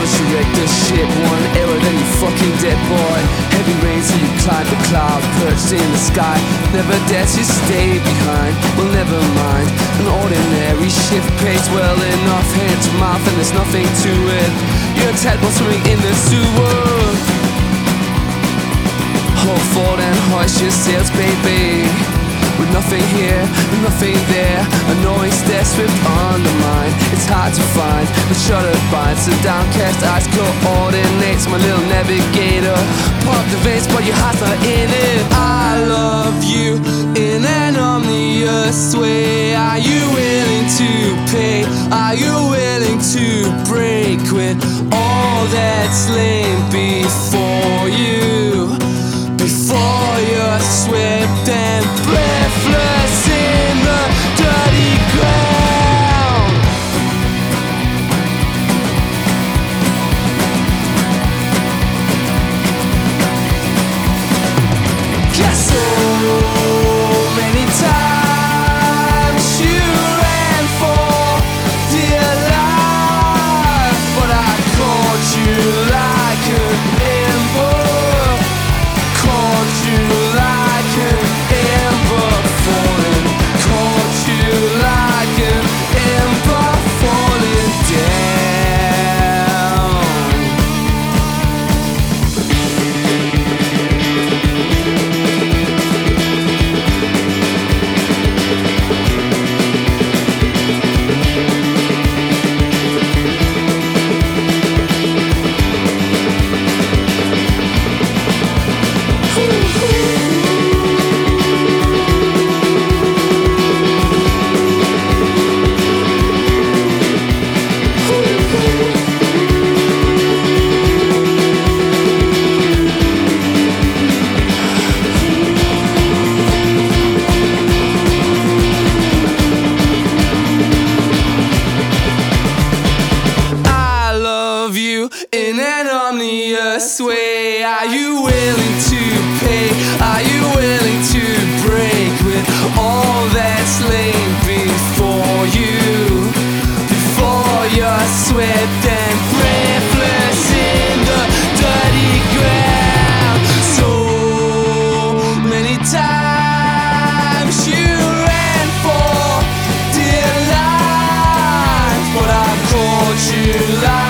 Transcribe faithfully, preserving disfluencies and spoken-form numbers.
once you wreck the ship, one error then you fucking dead, boy. Heavy rain so you climb the cloud, perched in the sky. Never dare to stay behind, well never mind. An ordinary shift pays well enough, hand to mouth and there's nothing to it. You're a tadpole swimming in the sewer. Hold forward and hoist your sails, baby. With nothing here, nothing there, a noise that swift undermine. It's hard to find, but shuttered binds the downcast eyes coordinates my little navigator. Pump the veins, but your heart's not in it. I love you in an omnious way. Are you willing to pay? Are you willing to break with all that's lain before you? Before you're swept and breathless in the dirty ground. Cause so many times you ran for dear life, but I caught you like an ember. Caught you like an ember falling. Caught you like an ember falling down. In an omnious way, are you willing to pay? Are you willing to break with all that's lain before you? Before you're swept and breathless in the dirty ground. So many times you ran for dear life, but I caught you like